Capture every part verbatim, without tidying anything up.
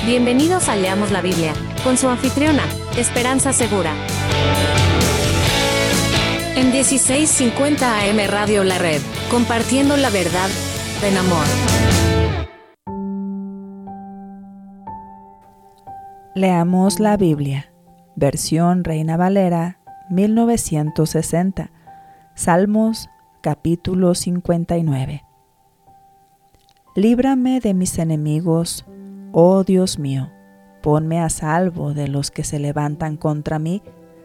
Bienvenidos a Leamos la Biblia, con su anfitriona, Esperanza Segura. En dieciséis cincuenta A M Radio La Red, compartiendo la verdad en amor. Leamos la Biblia, versión Reina Valera, mil novecientos sesenta, Salmos, capítulo cincuenta y nueve. Líbrame de mis enemigos, oh Dios mío, ponme a salvo de los que se levantan contra mí.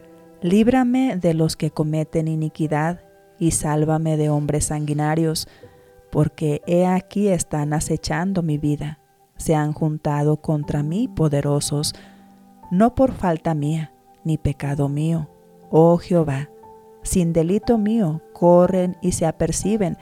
Líbrame de los que cometen iniquidad y sálvame de hombres sanguinarios, porque he aquí están acechando mi vida. Se han juntado contra mí poderosos, no por falta mía, ni pecado mío, oh Jehová. Sin delito mío corren y se aperciben.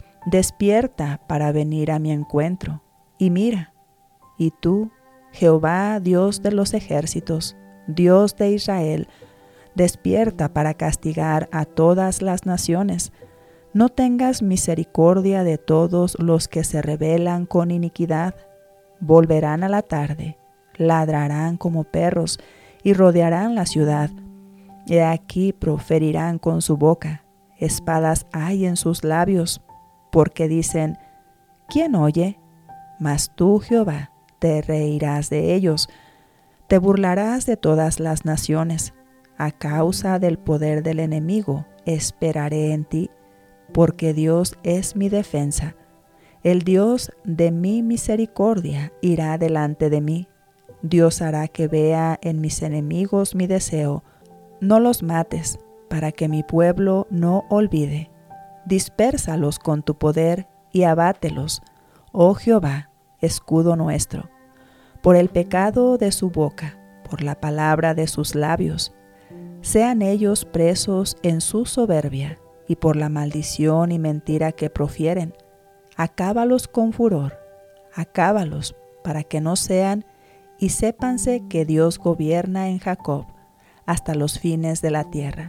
Despierta para venir a mi encuentro, y mira. Y tú, Jehová, Dios de los ejércitos, Dios de Israel, despierta para castigar a todas las naciones. No tengas misericordia de todos los que se rebelan con iniquidad. Volverán a la tarde, ladrarán como perros y rodearán la ciudad. He aquí proferirán con su boca, espadas hay en sus labios, porque dicen, ¿quién oye? Mas tú, Jehová, te reirás de ellos, te burlarás de todas las naciones. A causa del poder del enemigo, esperaré en ti, porque Dios es mi defensa. El Dios de mi misericordia irá delante de mí. Dios hará que vea en mis enemigos mi deseo. No los mates, para que mi pueblo no olvide. Dispérsalos con tu poder y abátelos, oh Jehová, escudo nuestro. Por el pecado de su boca, por la palabra de sus labios, sean ellos presos en su soberbia, y por la maldición y mentira que profieren. Acábalos con furor, acábalos para que no sean, y sépanse que Dios gobierna en Jacob hasta los fines de la tierra.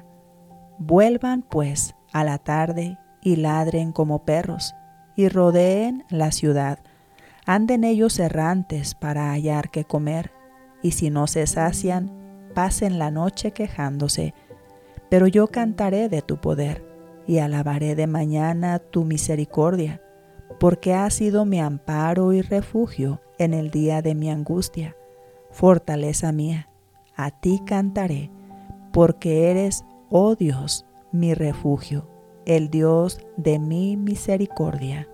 Vuelvan pues a la tarde y ladren como perros, y rodeen la ciudad. Anden ellos errantes para hallar qué comer, y si no se sacian, pasen la noche quejándose. Pero yo cantaré de tu poder, y alabaré de mañana tu misericordia, porque has sido mi amparo y refugio en el día de mi angustia. Fortaleza mía, a ti cantaré, porque eres, oh Dios, mi refugio, el Dios de mi misericordia.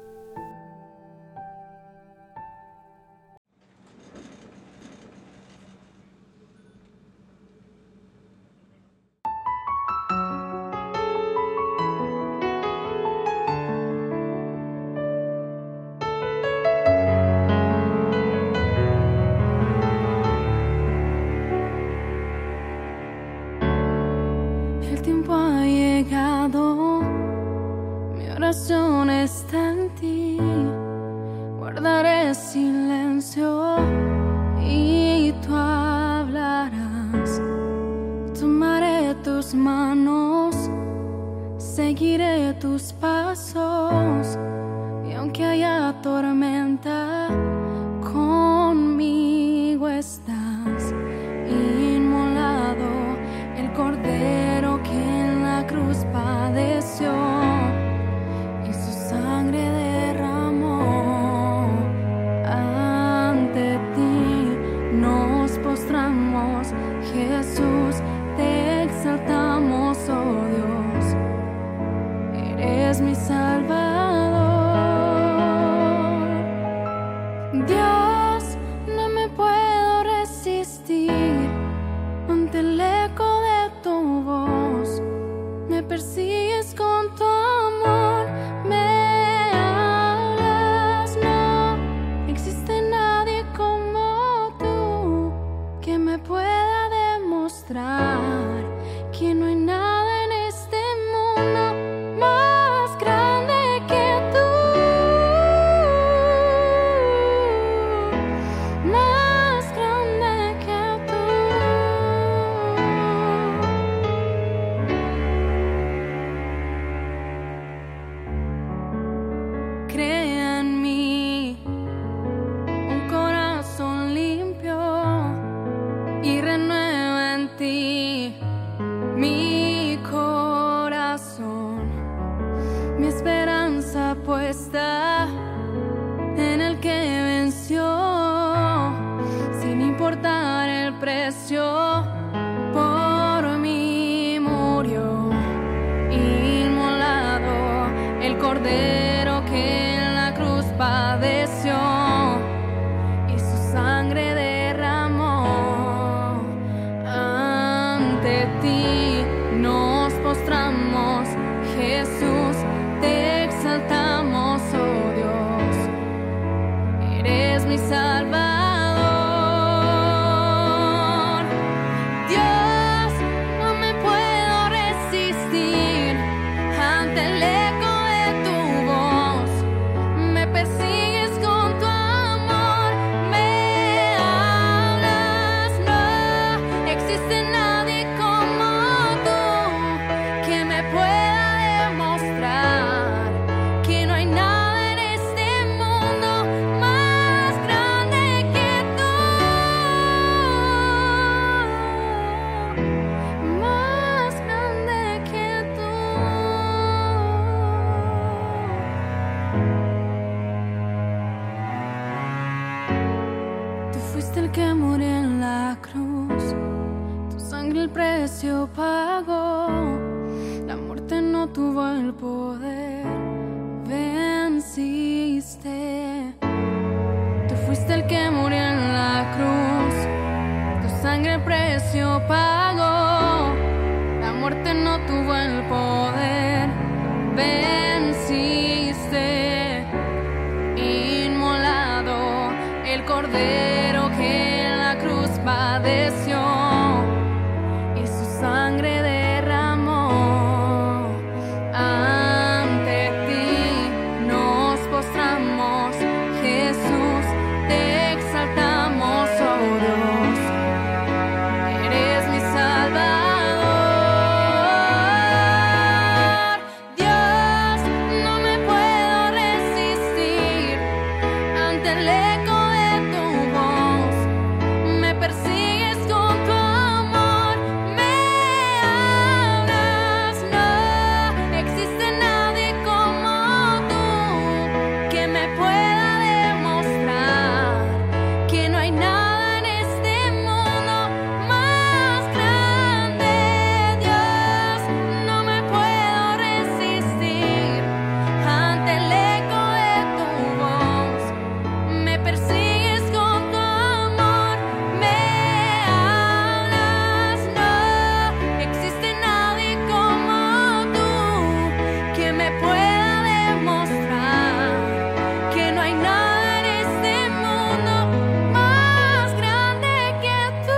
El tiempo ha llegado, mi oración está en ti. Guardaré silencio y tú hablarás. Tomaré tus manos, seguiré tus pasos. Y aunque haya tormenta, conmigo estás. Inmolado el Cordero que en la cruz padeció y su sangre derramó. Ante ti nos postramos, Jesús, te exaltamos, oh Dios, eres mi Salvador. mi Salvador. Dios, no me puedo resistir ante el eco de tu voz. Me persigues con tu amor, me hablas. No existe nadie como tú que me pueda demostrar que no hay nada en este mundo más grande que tú, más grande que tú. Tú fuiste el que murió en la cruz, tu sangre el precio pagó, la muerte no tuvo el poder, venciste. Tú fuiste el que murió en la cruz, tu sangre el precio pagó, la muerte no tuvo el poder, venciste. Inmolado el cordero que en la cruz padeció y su sangre derramó. Ante ti nos postramos, Jesús, te exaltamos, oh Dios, eres mi Salvador. Dios, no me puedo resistir ante el eco de tu voz. Me persigues con tu amor, me hablas. No existe nadie como tú que me pueda demostrar que no hay nada en este mundo más grande. Dios, no me puedo resistir ante el eco de tu voz. Me persigues con tu amor, me hablas. No existe nadie como tú que me pueda demostrar que no hay nada en este mundo más grande que tú.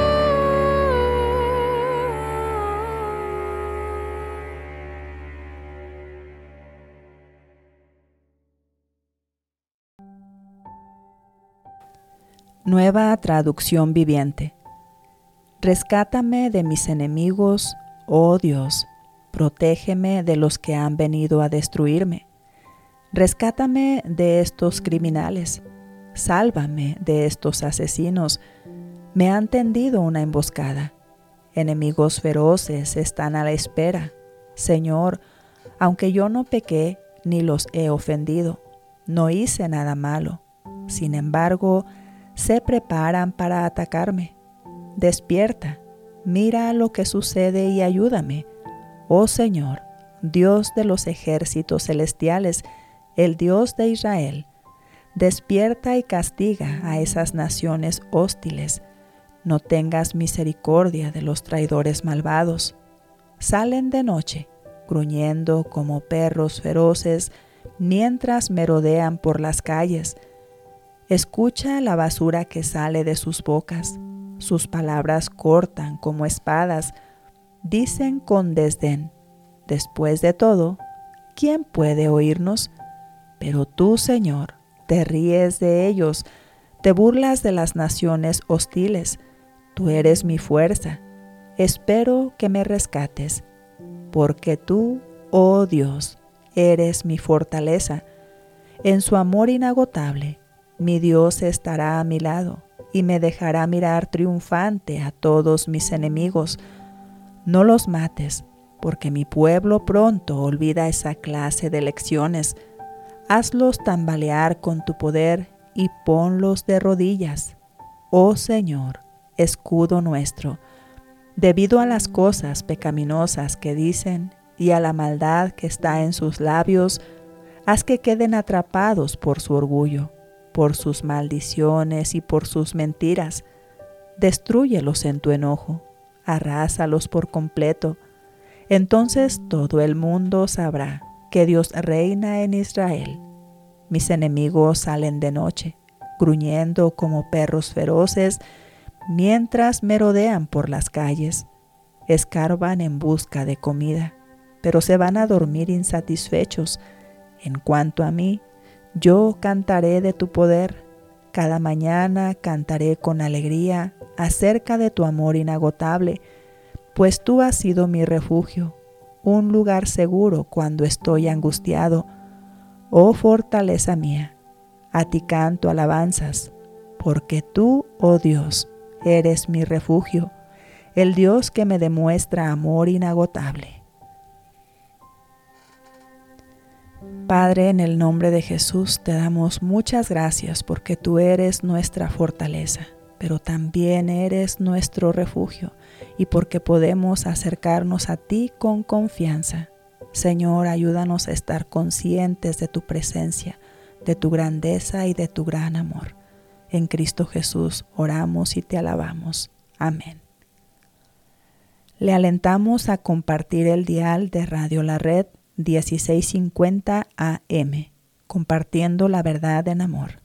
Nueva traducción viviente. Rescátame de mis enemigos, oh Dios, protégeme de los que han venido a destruirme. Rescátame de estos criminales, sálvame de estos asesinos. Me han tendido una emboscada. Enemigos feroces están a la espera. Señor, aunque yo no pequé ni los he ofendido, no hice nada malo. Sin embargo, se preparan para atacarme. Despierta, mira lo que sucede y ayúdame. Oh Señor, Dios de los ejércitos celestiales, el Dios de Israel, despierta y castiga a esas naciones hostiles. No tengas misericordia de los traidores malvados. Salen de noche, gruñendo como perros feroces, mientras merodean por las calles. Escucha la basura que sale de sus bocas. Sus palabras cortan como espadas. Dicen con desdén: después de todo, ¿quién puede oírnos? Pero tú, Señor, te ríes de ellos, te burlas de las naciones hostiles. Tú eres mi fuerza. Espero que me rescates, porque tú, oh Dios, eres mi fortaleza. En su amor inagotable, mi Dios estará a mi lado y me dejará mirar triunfante a todos mis enemigos. No los mates, porque mi pueblo pronto olvida esa clase de lecciones. Hazlos tambalear con tu poder y ponlos de rodillas. Oh Señor, escudo nuestro, debido a las cosas pecaminosas que dicen y a la maldad que está en sus labios, haz que queden atrapados por su orgullo, por sus maldiciones y por sus mentiras. Destrúyelos en tu enojo, arrásalos por completo. Entonces todo el mundo sabrá que Dios reina en Israel. Mis enemigos salen de noche, gruñendo como perros feroces, mientras merodean por las calles. Escarban en busca de comida, pero se van a dormir insatisfechos. En cuanto a mí, yo cantaré de tu poder. Cada mañana cantaré con alegría acerca de tu amor inagotable, pues tú has sido mi refugio, un lugar seguro cuando estoy angustiado. Oh fortaleza mía, a ti canto alabanzas, porque tú, oh Dios, eres mi refugio, el Dios que me demuestra amor inagotable. Padre, en el nombre de Jesús te damos muchas gracias porque tú eres nuestra fortaleza, pero también eres nuestro refugio y porque podemos acercarnos a ti con confianza. Señor, ayúdanos a estar conscientes de tu presencia, de tu grandeza y de tu gran amor. En Cristo Jesús oramos y te alabamos. Amén. Le alentamos a compartir el dial de Radio La Red dieciséis cincuenta A M, compartiendo la verdad en amor.